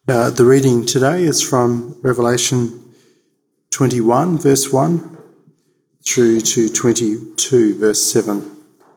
The reading today is from Revelation 21, verse 1, through to 22, verse 7.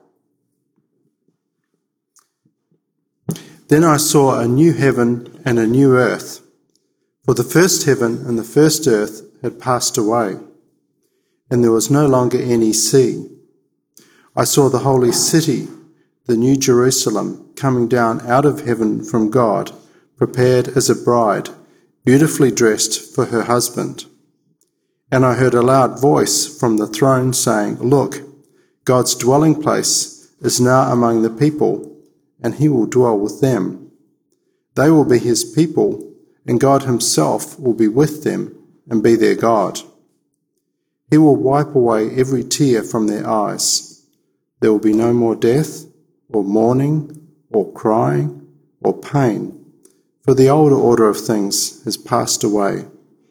Then I saw a new heaven and a new earth, for the first heaven and the first earth had passed away, and there was no longer any sea. I saw the holy city, the new Jerusalem, coming down out of heaven from God, prepared as a bride, beautifully dressed for her husband. And I heard a loud voice from the throne saying, "Look, God's dwelling place is now among the people, and he will dwell with them. They will be his people, and God himself will be with them and be their God. He will wipe away every tear from their eyes. There will be no more death, or mourning, or crying, or pain, for the older order of things has passed away."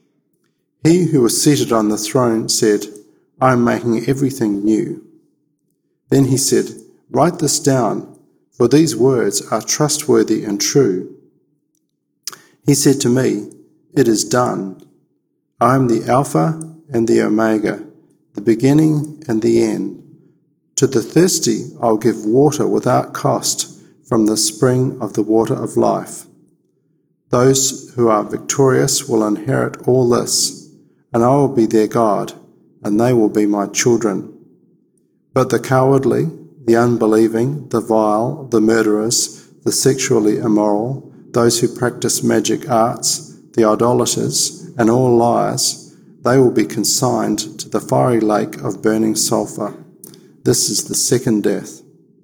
He who was seated on the throne said, "I am making everything new." Then he said, "Write this down, for these words are trustworthy and true." He said to me, "It is done. I am the Alpha and the Omega, the beginning and the end. To the thirsty I will give water without cost from the spring of the water of life. Those who are victorious will inherit all this, and I will be their God, and they will be my children. But the cowardly, the unbelieving, the vile, the murderers, the sexually immoral, those who practice magic arts, the idolaters, and all liars, they will be consigned to the fiery lake of burning sulphur. This is the second death."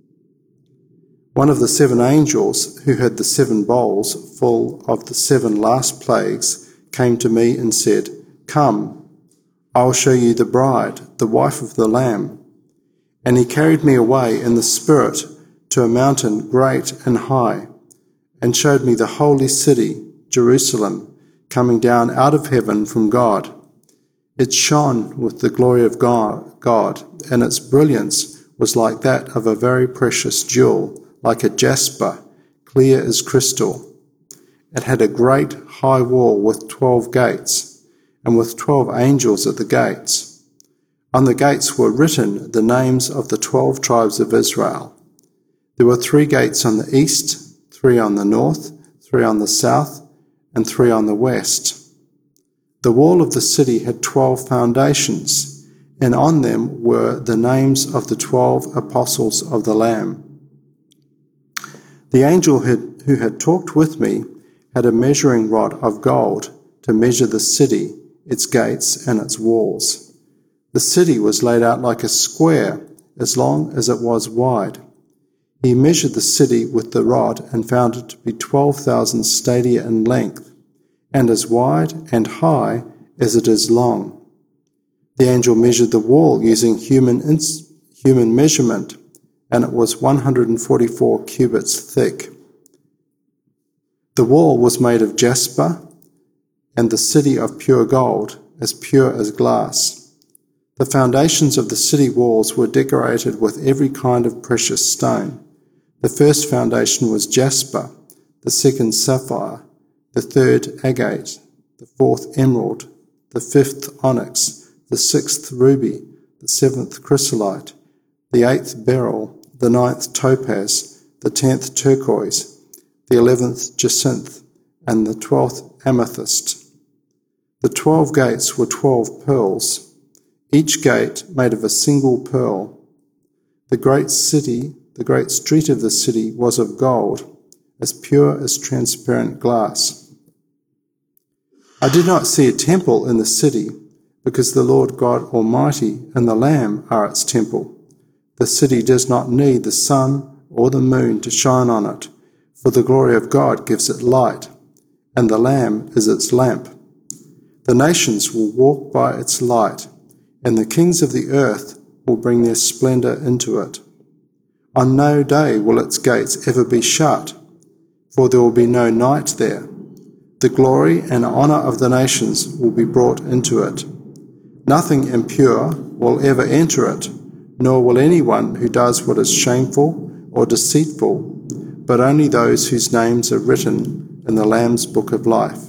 One of the seven angels who had the seven bowls full of the seven last plagues came to me and said, "Come, I will show you the bride, the wife of the Lamb." And he carried me away in the Spirit to a mountain great and high, and showed me the holy city, Jerusalem, coming down out of heaven from God. It shone with the glory of God, and its brilliance was like that of a very precious jewel, like a jasper, clear as crystal. It had a great high wall with 12 gates, and with 12 angels at the gates. On the gates were written the names of the 12 tribes of Israel. There were 3 gates on the east, 3 on the north, 3 on the south, and 3 on the west. The wall of the city had 12 foundations, and on them were the names of the 12 apostles of the Lamb. The angel who had talked with me had a measuring rod of gold to measure the city, its gates, and its walls. The city was laid out like a square, as long as it was wide. He measured the city with the rod and found it to be 12,000 stadia in length, and as wide and high as it is long. The angel measured the wall using human measurement, and it was 144 cubits thick. The wall was made of jasper, and the city of pure gold, as pure as glass. The foundations of the city walls were decorated with every kind of precious stone. The first foundation was jasper, the second sapphire, the third agate, the fourth emerald, the fifth onyx, the sixth ruby, the seventh chrysolite, the eighth beryl, the ninth topaz, the 10th turquoise, the 11th jacinth, and the 12th amethyst. The 12 gates were 12 pearls, each gate made of a single pearl. The great street of the city was of gold, as pure as transparent glass. I did not see a temple in the city, because the Lord God Almighty and the Lamb are its temple. The city does not need the sun or the moon to shine on it, for the glory of God gives it light, and the Lamb is its lamp. The nations will walk by its light, and the kings of the earth will bring their splendor into it. On no day will its gates ever be shut, for there will be no night there. The glory and honor of the nations will be brought into it. Nothing impure will ever enter it, nor will anyone who does what is shameful or deceitful, but only those whose names are written in the Lamb's book of life.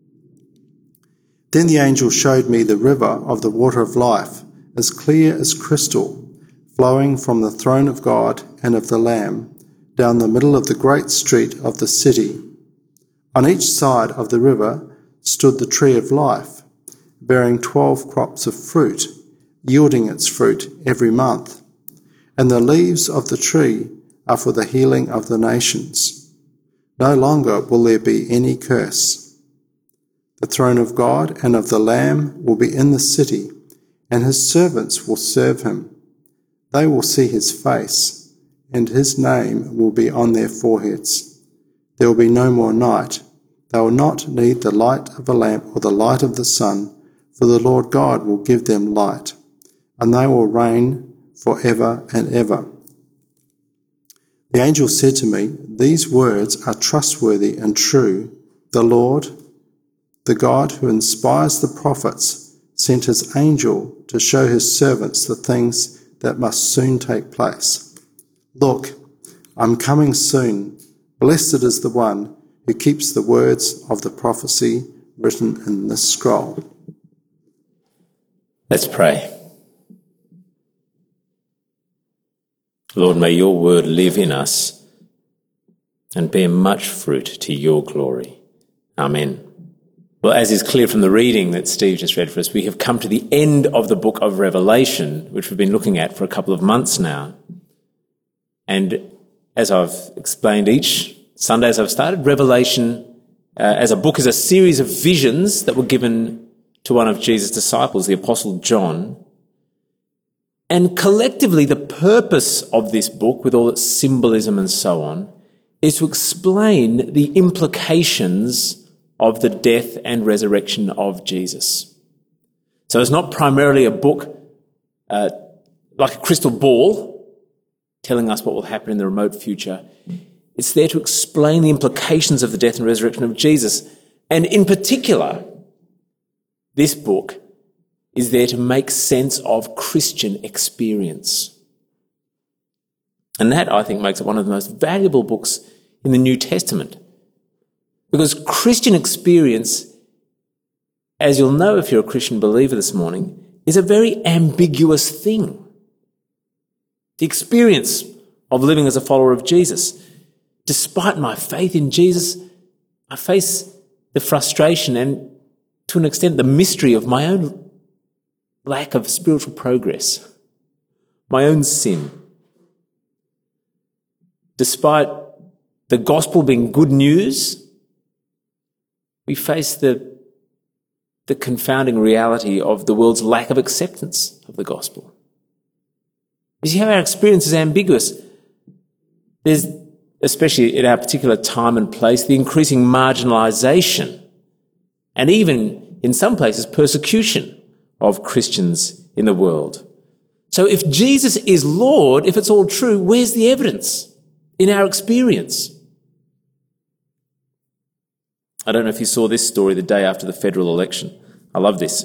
Then the angel showed me the river of the water of life, as clear as crystal, flowing from the throne of God and of the Lamb, down the middle of the great street of the city. On each side of the river stood the tree of life, bearing 12 crops of fruit, yielding its fruit every month. And the leaves of the tree are for the healing of the nations. No longer will there be any curse. The throne of God and of the Lamb will be in the city, and his servants will serve him. They will see his face, and his name will be on their foreheads. There will be no more night. They will not need the light of a lamp or the light of the sun, for the Lord God will give them light, and they will reign forever and ever. The angel said to me, "These words are trustworthy and true. The Lord, the God who inspires the prophets, sent his angel to show his servants the things that must soon take place. Look, I'm coming soon. Blessed is the one who keeps the words of the prophecy written in this scroll." Let's pray. Lord, may your word live in us and bear much fruit to your glory. Amen. Well, as is clear from the reading that Steve just read for us, we have come to the end of the book of Revelation, which we've been looking at for a couple of months now. And as I've explained each Sunday as I've started, Revelation as a book is a series of visions that were given to one of Jesus' disciples, the Apostle John. And collectively, the purpose of this book, with all its symbolism and so on, is to explain the implications of the death and resurrection of Jesus. So it's not primarily a book like a crystal ball telling us what will happen in the remote future. It's there to explain the implications of the death and resurrection of Jesus. And in particular, this book is there to make sense of Christian experience. And that, I think, makes it one of the most valuable books in the New Testament. Because Christian experience, as you'll know if you're a Christian believer this morning, is a very ambiguous thing. The experience of living as a follower of Jesus. Despite my faith in Jesus, I face the frustration and, to an extent, the mystery of my own lack of spiritual progress, my own sin. Despite the gospel being good news, we face the confounding reality of the world's lack of acceptance of the gospel. You see how our experience is ambiguous. There's, especially at our particular time and place, the increasing marginalisation and even, in some places, persecution of Christians in the world. So if Jesus is Lord, if it's all true, where's the evidence in our experience? I don't know if you saw this story the day after the federal election. I love this.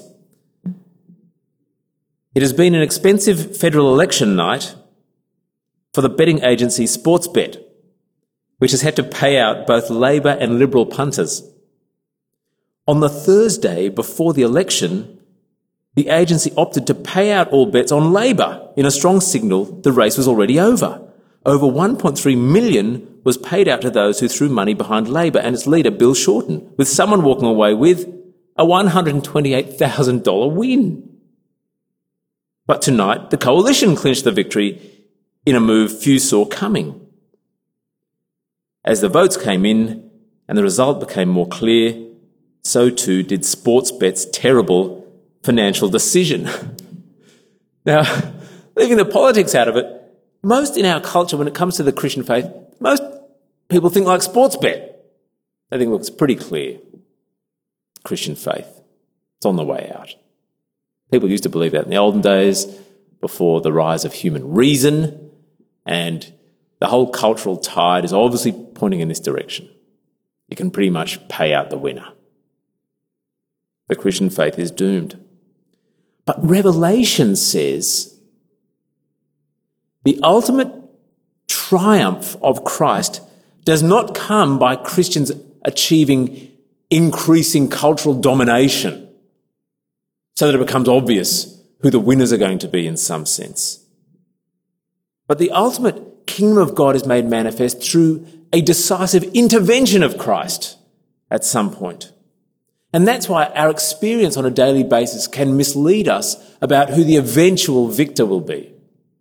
It has been an expensive federal election night for the betting agency Sportsbet, which has had to pay out both Labor and Liberal punters. On the Thursday before the election, the agency opted to pay out all bets on Labor in a strong signal the race was already over. Over $1.3 million was paid out to those who threw money behind Labor and its leader, Bill Shorten, with someone walking away with a $128,000 win. But tonight, the coalition clinched the victory in a move few saw coming. As the votes came in and the result became more clear, so too did Sportsbet's terrible financial decision. Now, leaving the politics out of it, most in our culture, when it comes to the Christian faith, most people think like Sportsbet. They think, look, it's pretty clear. Christian faith. It's on the way out. People used to believe that in the olden days, before the rise of human reason, and the whole cultural tide is obviously pointing in this direction. You can pretty much pay out the winner. The Christian faith is doomed. But Revelation says the ultimate triumph of Christ does not come by Christians achieving increasing cultural domination so that it becomes obvious who the winners are going to be in some sense. But the ultimate kingdom of God is made manifest through a decisive intervention of Christ at some point. And that's why our experience on a daily basis can mislead us about who the eventual victor will be.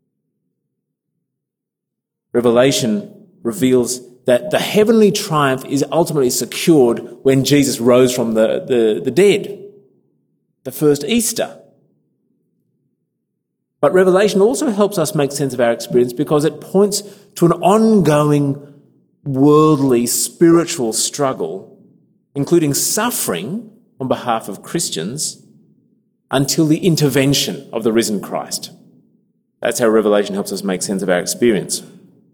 Revelation reveals that the heavenly triumph is ultimately secured when Jesus rose from the dead, the first Easter. But Revelation also helps us make sense of our experience because it points to an ongoing worldly, spiritual struggle, including suffering on behalf of Christians, until the intervention of the risen Christ. That's how Revelation helps us make sense of our experience.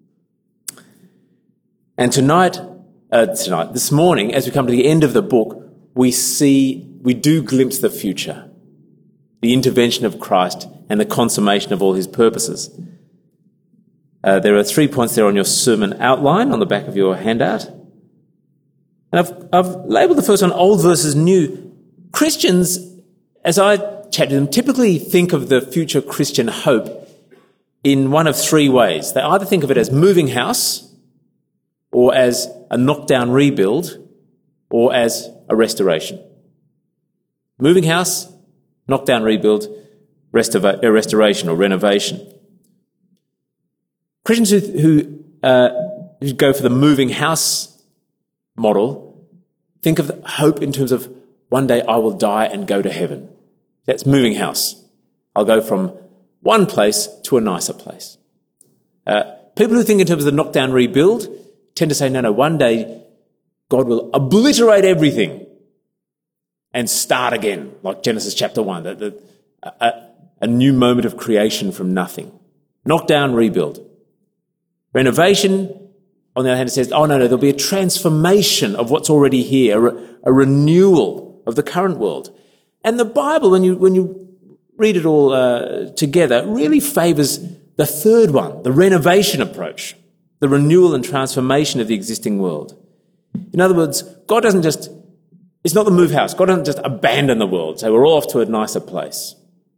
And this morning, as we come to the end of the book, we do glimpse the future, the intervention of Christ and the consummation of all his purposes. There are 3 points there on your sermon outline on the back of your handout. And I've labelled the first one, old versus new. Christians, as I chat to them, typically think of the future Christian hope in one of 3 ways. They either think of it as moving house, or as a knockdown rebuild, or as a restoration. Moving house, knockdown rebuild, restoration or renovation. Christians who go for the moving house model think of hope in terms of one day I will die and go to heaven. That's moving house. I'll go from one place to a nicer place. People who think in terms of the knockdown rebuild tend to say, no, one day God will obliterate everything and start again, like Genesis chapter 1, a new moment of creation from nothing. Knockdown, rebuild. Renovation, on the other hand, it says, there'll be a transformation of what's already here, a renewal of the current world. And the Bible, when you read it all together, really favours the third one, the renovation approach, the renewal and transformation of the existing world. In other words, God doesn't just, it's not the move house. God doesn't just abandon the world, say we're all off to a nicer place.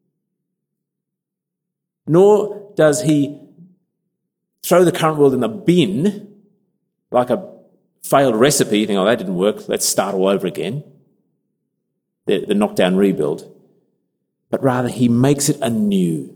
Nor does he throw the current world in the bin like a failed recipe. You think, that didn't work, let's start all over again. The knockdown rebuild. But rather he makes it anew.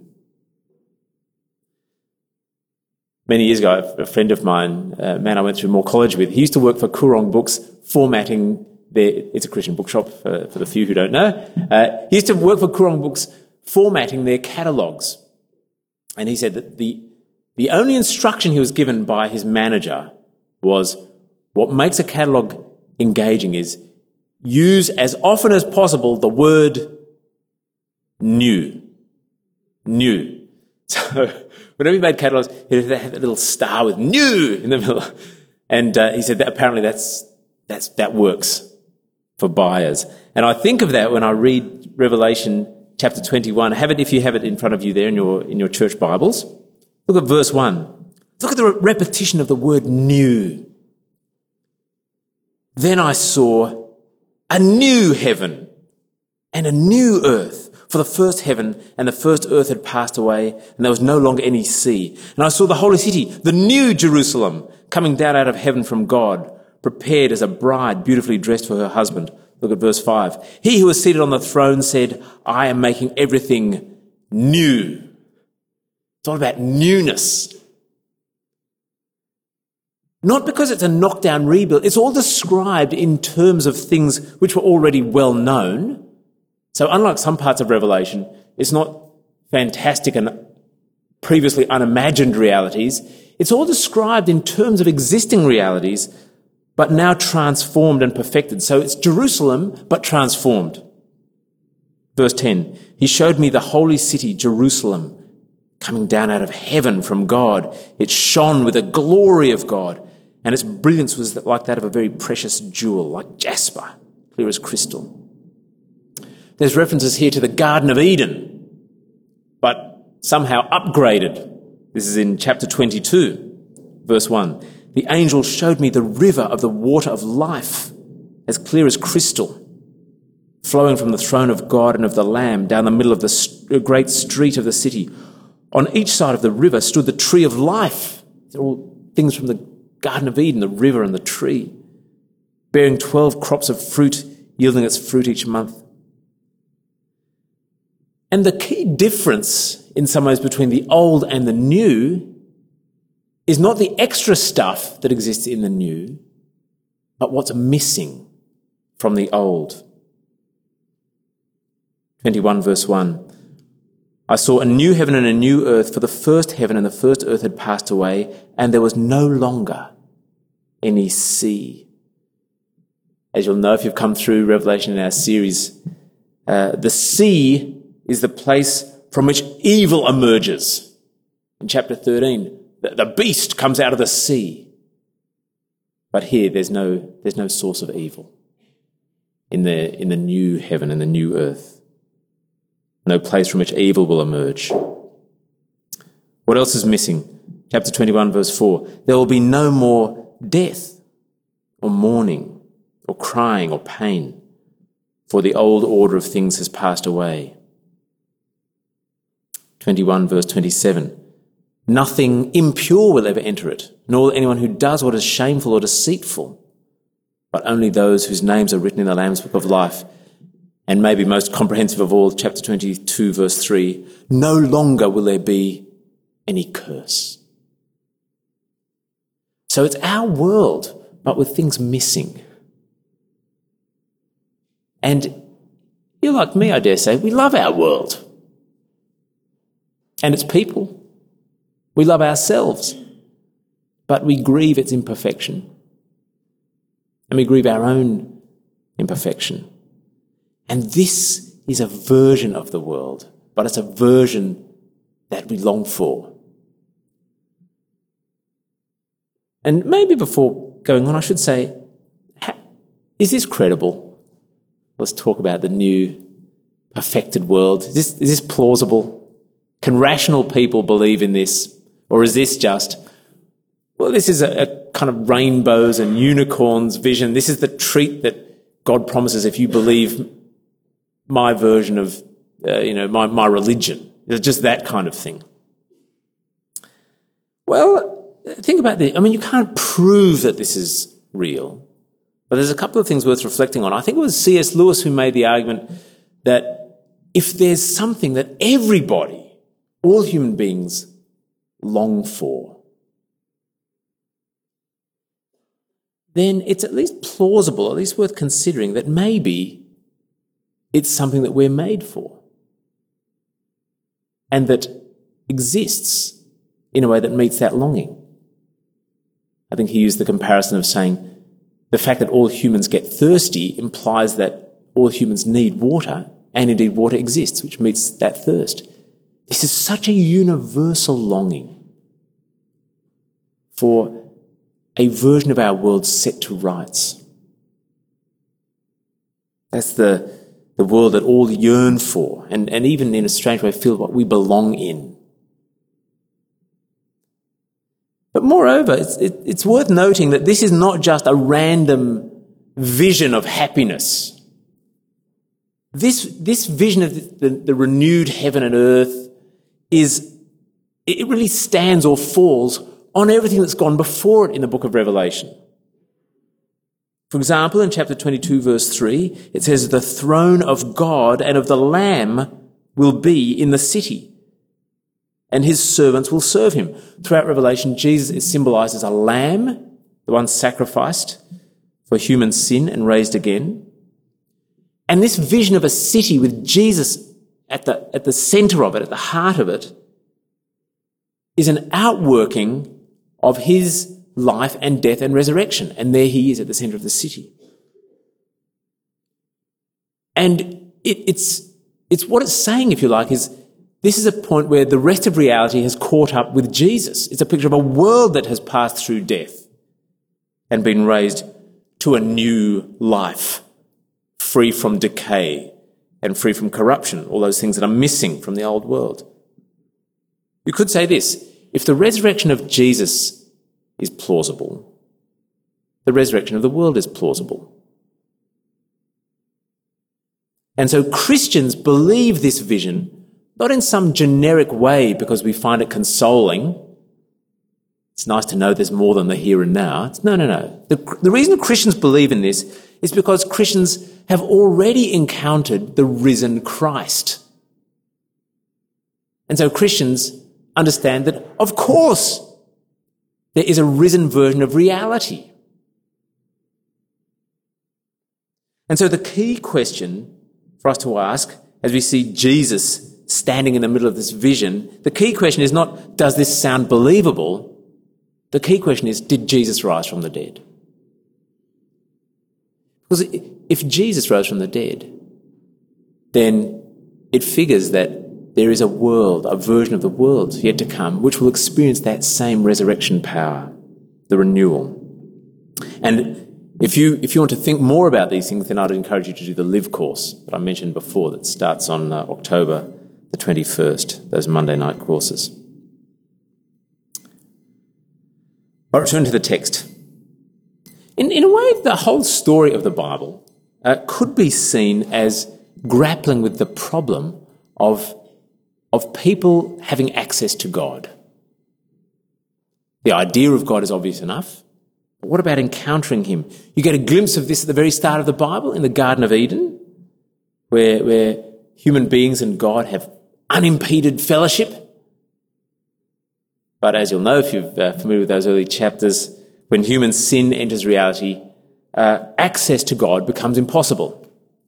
Many years ago, a friend of mine, a man I went through more college with, he used to work for Koorong Books, formatting it's a Christian bookshop for the few who don't know. He used to work for Koorong Books, formatting their catalogues. And he said that the only instruction he was given by his manager was, what makes a catalogue engaging is use as often as possible the word new. New. So whenever he made catalogues, he'd have that little star with new in the middle. And he said that apparently that works for buyers. And I think of that when I read Revelation chapter 21. Have it if you have it in front of you there in your church Bibles. Look at verse 1. Look at the repetition of the word new. Then I saw a new heaven and a new earth. For the first heaven and the first earth had passed away, and there was no longer any sea. And I saw the holy city, the new Jerusalem, coming down out of heaven from God, prepared as a bride beautifully dressed for her husband. Look at verse 5. He who was seated on the throne said, I am making everything new. It's all about newness. Not because it's a knockdown rebuild. It's all described in terms of things which were already well known. So unlike some parts of Revelation, it's not fantastic and previously unimagined realities. It's all described in terms of existing realities, but now transformed and perfected. So it's Jerusalem, but transformed. Verse 10, he showed me the holy city, Jerusalem, coming down out of heaven from God. It shone with the glory of God, and its brilliance was like that of a very precious jewel, like jasper, clear as crystal. There's references here to the Garden of Eden, but somehow upgraded. This is in chapter 22, verse 1. the angel showed me the river of the water of life, as clear as crystal, flowing from the throne of God and of the Lamb down the middle of the great street of the city. On each side of the river stood the tree of life. They're all things from the Garden of Eden, the river and the tree, bearing 12 crops of fruit, yielding its fruit each month. And the key difference in some ways between the old and the new is not the extra stuff that exists in the new, but what's missing from the old. 21 verse 1. I saw a new heaven and a new earth, for the first heaven and the first earth had passed away, and there was no longer any sea. As you'll know if you've come through Revelation in our series, the sea is the place from which evil emerges. In chapter 13, the beast comes out of the sea. But here there's no source of evil in the new heaven and the new earth. No place from which evil will emerge. What else is missing? Chapter 21 verse 4. There will be no more death or mourning or crying or pain, for the old order of things has passed away. 21 verse 27. Nothing impure will ever enter it, nor will anyone who does what is shameful or deceitful, but only those whose names are written in the Lamb's Book of Life. And maybe most comprehensive of all, chapter 22, verse 3, no longer will there be any curse. So it's our world, but with things missing. And you're like me, I dare say, we love our world. And its people. We love ourselves. But we grieve its imperfection. And we grieve our own imperfection. And this is a version of the world, but it's a version that we long for. And maybe before going on, I should say, is this credible? Let's talk about the new, perfected world. Is this plausible? Can rational people believe in this? Or is this just, well, this is a kind of rainbows and unicorns vision. This is the treat that God promises if you believe my version of, my religion. It's just that kind of thing. Well, think about this. I mean, you can't prove that this is real, but there's a couple of things worth reflecting on. I think it was C.S. Lewis who made the argument that if there's something that everybody, all human beings, long for, then it's at least plausible, at least worth considering, that maybe it's something that we're made for and that exists in a way that meets that longing. I think he used the comparison of saying the fact that all humans get thirsty implies that all humans need water, and indeed water exists, which meets that thirst. This is such a universal longing for a version of our world set to rights. That's the world that all yearn for, and even in a strange way feel what we belong in. But moreover, it's worth noting that this is not just a random vision of happiness. This vision of the renewed heaven and earth it really stands or falls on everything that's gone before it in the book of Revelation. For example, in chapter 22, verse 3, it says, the throne of God and of the Lamb will be in the city, and his servants will serve him. Throughout Revelation, Jesus is symbolized as a lamb, the one sacrificed for human sin and raised again. And this vision of a city with Jesus at the center of it, at the heart of it, is an outworking of his life and death and resurrection. And there he is at the center of the city. And it's what it's saying, if you like, is this is a point where the rest of reality has caught up with Jesus. It's a picture of a world that has passed through death and been raised to a new life, free from decay and free from corruption, all those things that are missing from the old world. You could say this: if the resurrection of Jesus is plausible. The resurrection of the world is plausible. And so Christians believe this vision, not in some generic way because we find it consoling. It's nice to know there's more than the here and now. No. The reason Christians believe in this is because Christians have already encountered the risen Christ. And so Christians understand that, of course, there is a risen version of reality. And so the key question for us to ask, as we see Jesus standing in the middle of this vision, the key question is not, does this sound believable? The key question is, did Jesus rise from the dead? Because if Jesus rose from the dead, then it figures that there is a world, a version of the world yet to come, which will experience that same resurrection power, the renewal. And if you want to think more about these things, then I'd encourage you to do the Live course that I mentioned before that starts on October the 21st, those Monday night courses. I'll return to the text. In a way, the whole story of the Bible could be seen as grappling with the problem of people having access to God. The idea of God is obvious enough. But what about encountering him? You get a glimpse of this at the very start of the Bible in the Garden of Eden, where human beings and God have unimpeded fellowship. But as you'll know, if you're familiar with those early chapters, when human sin enters reality, access to God becomes impossible.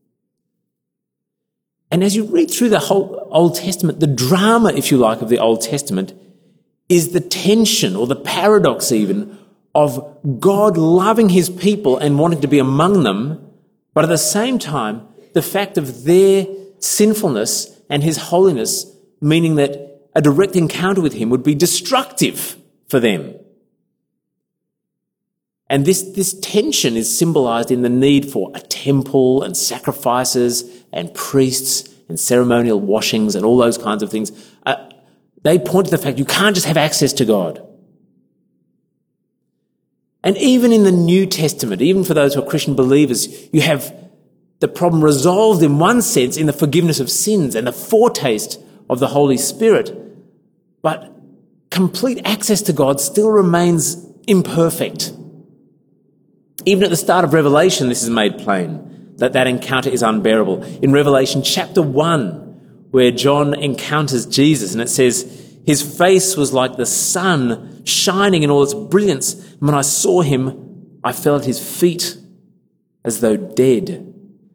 And as you read through the whole Old Testament, the drama, if you like, of the Old Testament is the tension or the paradox even of God loving his people and wanting to be among them, but at the same time, the fact of their sinfulness and his holiness, meaning that a direct encounter with him would be destructive for them. And this tension is symbolized in the need for a temple and sacrifices and priests and ceremonial washings and all those kinds of things. They point to the fact you can't just have access to God. And even in the New Testament, even for those who are Christian believers, you have the problem resolved in one sense in the forgiveness of sins and the foretaste of the Holy Spirit. But complete access to God still remains imperfect. Even at the start of Revelation, this is made plain, that encounter is unbearable. In Revelation chapter 1, where John encounters Jesus, and it says, his face was like the sun shining in all its brilliance. And when I saw him, I fell at his feet as though dead.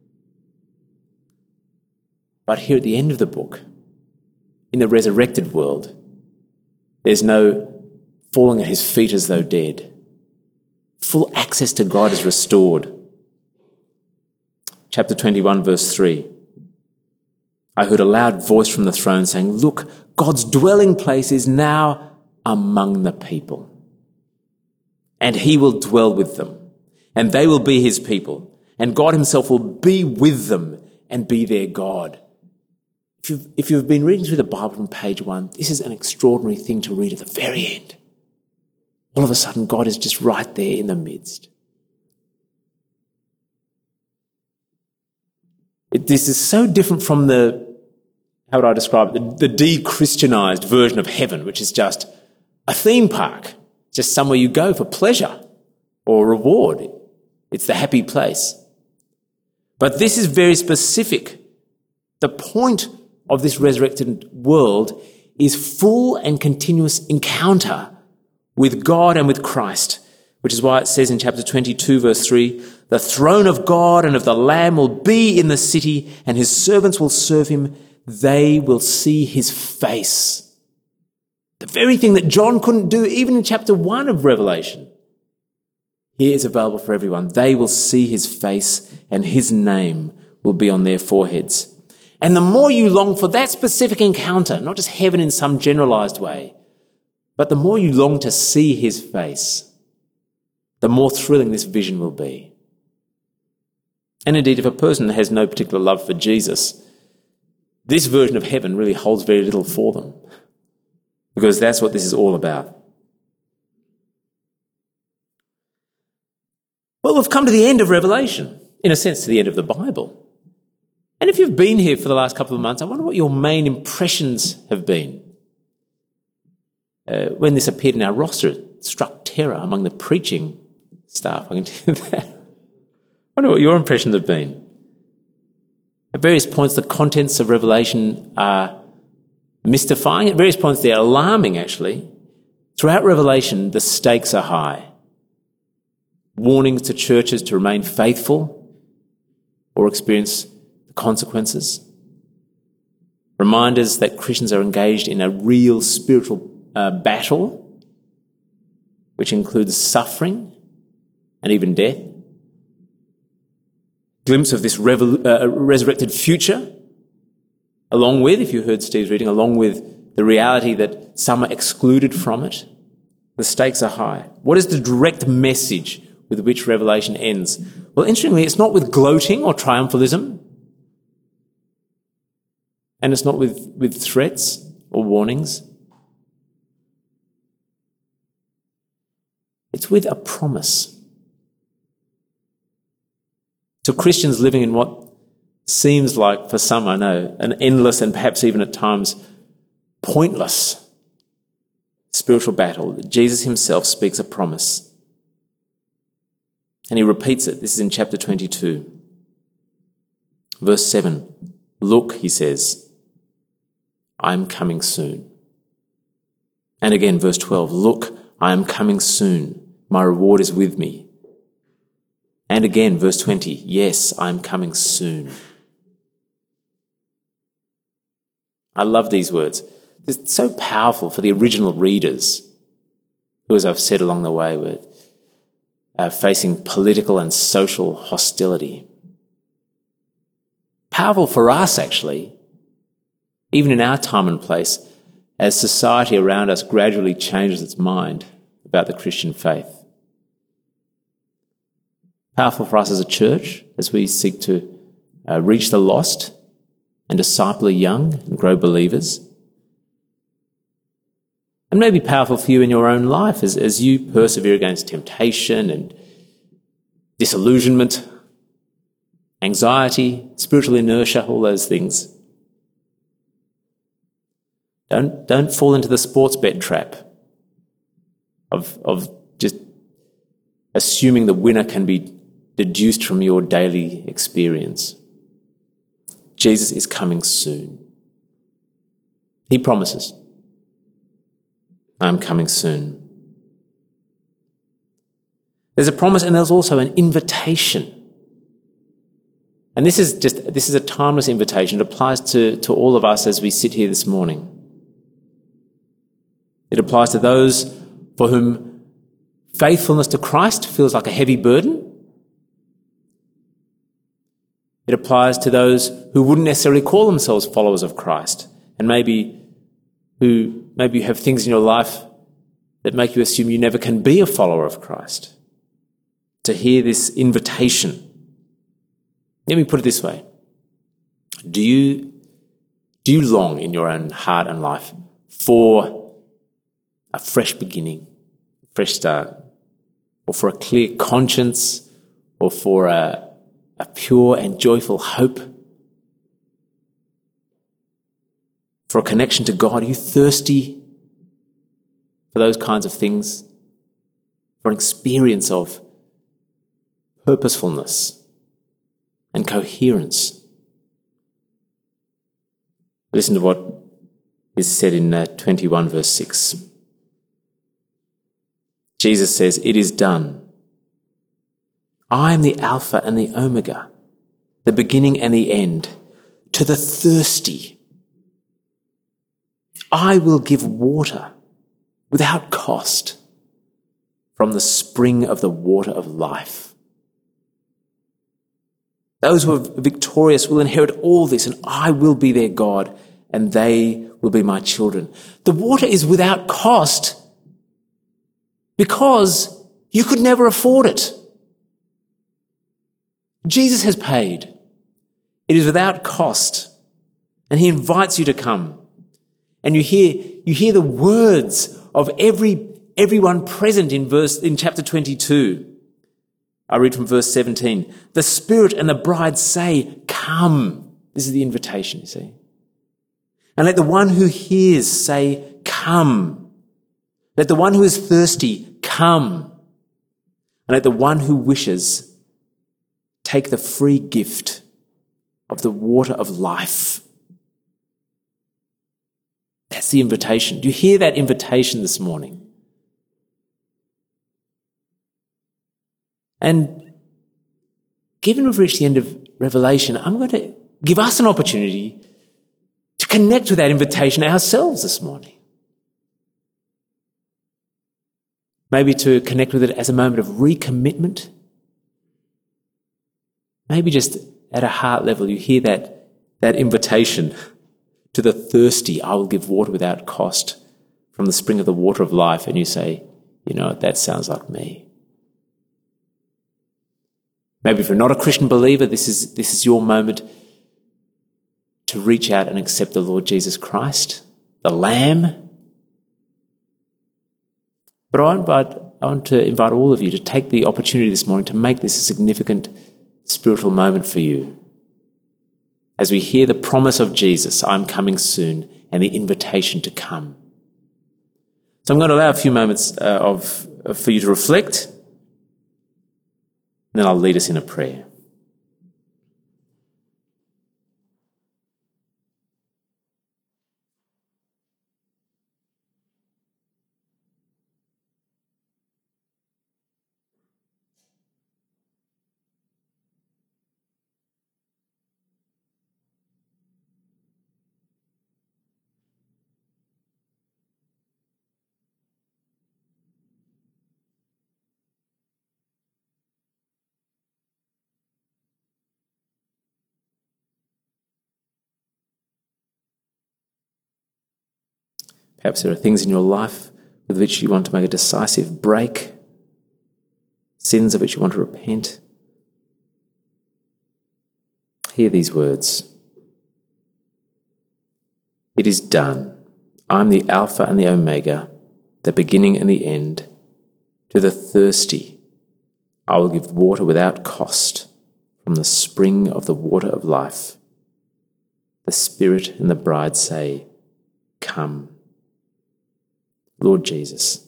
But here at the end of the book, in the resurrected world, there's no falling at his feet as though dead. Full access to God is restored. Chapter 21, verse 3. I heard a loud voice from the throne saying, look, God's dwelling place is now among the people. And he will dwell with them, and they will be his people, and God himself will be with them and be their God. If you've been reading through the Bible from page 1, this is an extraordinary thing to read at the very end. All of a sudden, God is just right there in the midst. This is so different from how would I describe it, the de-Christianized version of heaven, which is just a theme park, just somewhere you go for pleasure or reward. It's the happy place. But this is very specific. The point of this resurrected world is full and continuous encounter with God and with Christ, which is why it says in chapter 22, verse 3, the throne of God and of the Lamb will be in the city, and his servants will serve him. They will see his face. The very thing that John couldn't do even in chapter 1 of Revelation. Here is available for everyone. They will see his face, and his name will be on their foreheads. And the more you long for that specific encounter, not just heaven in some generalized way, but the more you long to see his face, the more thrilling this vision will be. And indeed, if a person has no particular love for Jesus, this version of heaven really holds very little for them, because that's what this is all about. we've come to the end of Revelation, in a sense, to the end of the Bible. And if you've been here for the last couple of months, I wonder what your main impressions have been. When this appeared in our roster, it struck terror among the preaching staff. I can tell you that. I wonder what your impressions have been. At various points, the contents of Revelation are mystifying. At various points, they're alarming, actually. Throughout Revelation, the stakes are high. Warnings to churches to remain faithful or experience the consequences. Reminders that Christians are engaged in a real spiritual battle, which includes suffering and even death. Glimpse of this resurrected future, along with, if you heard Steve's reading, along with the reality that some are excluded from it. The stakes are high. What is the direct message with which Revelation ends? Well, interestingly, it's not with gloating or triumphalism, and it's not with threats or warnings. It's with a promise. To Christians living in what seems like, for some I know, an endless and perhaps even at times pointless spiritual battle, Jesus himself speaks a promise. And he repeats it. This is in chapter 22. Verse 7. Look, he says, I am coming soon. And again, verse 12. Look, I am coming soon. My reward is with me. And again, verse 20. Yes, I am coming soon. I love these words. It's so powerful for the original readers, who, as I've said along the way, were facing political and social hostility. Powerful for us, actually, even in our time and place, as society around us gradually changes its mind about the Christian faith. Powerful for us as a church, as we seek to reach the lost and disciple the young and grow believers. And maybe powerful for you in your own life as you persevere against temptation and disillusionment, anxiety, spiritual inertia, all those things. Don't fall into the sports bet trap of just assuming the winner can be deduced from your daily experience. Jesus is coming soon. He promises, I'm coming soon. There's a promise and there's also an invitation. And this is a timeless invitation. It applies to all of us as we sit here this morning. It applies to those for whom faithfulness to Christ feels like a heavy burden. It applies to those who wouldn't necessarily call themselves followers of Christ, and maybe you have things in your life that make you assume you never can be a follower of Christ. To hear this invitation. Let me put it this way. Do you long in your own heart and life for a fresh beginning, a fresh start, or for a clear conscience, or for a pure and joyful hope? For a connection to God? Are you thirsty for those kinds of things? For an experience of purposefulness and coherence? Listen to what is said in 21 verse 6. Jesus says, it is done. I am the Alpha and the Omega, the beginning and the end. To the thirsty, I will give water without cost from the spring of the water of life. Those who are victorious will inherit all this, and I will be their God, and they will be my children. The water is without cost because you could never afford it. Jesus has paid. It is without cost, and he invites you to come. And you hear the words of everyone present in chapter 22 I read from verse 17. The Spirit and the bride say, come. This is the invitation, you see. And let the one who hears say, come. Let the one who is thirsty come. And let the one who wishes take the free gift of the water of life. That's the invitation. Do you hear that invitation this morning? And given we've reached the end of Revelation, I'm going to give us an opportunity to connect with that invitation ourselves this morning. Maybe to connect with it as a moment of recommitment. Maybe just at a heart level you hear that invitation to the thirsty, I will give water without cost from the spring of the water of life, and you say, you know, that sounds like me. Maybe if you're not a Christian believer, this is your moment to reach out and accept the Lord Jesus Christ, the Lamb. But I want to invite all of you to take the opportunity this morning to make this a significant spiritual moment for you. As we hear the promise of Jesus, I'm coming soon, and the invitation to come. So I'm going to allow a few moments for you to reflect. And then I'll lead us in a prayer. Perhaps there are things in your life with which you want to make a decisive break, sins of which you want to repent. Hear these words. It is done. I'm the Alpha and the Omega, the beginning and the end. To the thirsty, I will give water without cost from the spring of the water of life. The Spirit and the bride say, come. Lord Jesus,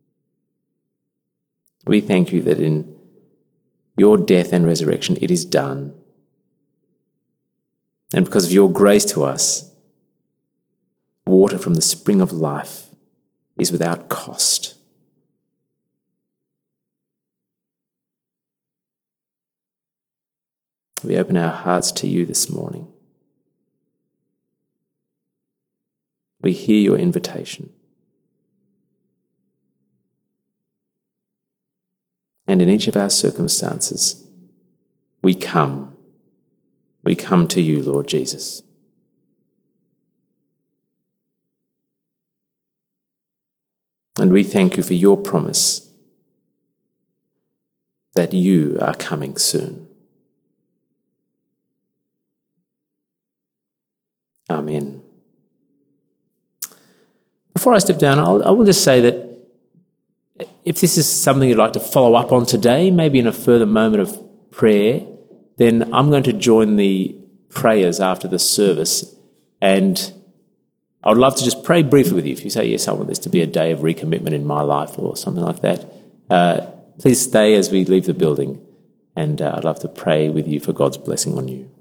we thank you that in your death and resurrection it is done. And because of your grace to us, water from the spring of life is without cost. We open our hearts to you this morning. We hear your invitation. And in each of our circumstances, we come to you, Lord Jesus. And we thank you for your promise that you are coming soon. Amen. Before I step down, I will just say that if this is something you'd like to follow up on today, maybe in a further moment of prayer, then I'm going to join the prayers after the service, and I would love to just pray briefly with you. If you say, yes, I want this to be a day of recommitment in my life or something like that, please stay as we leave the building, and I'd love to pray with you for God's blessing on you.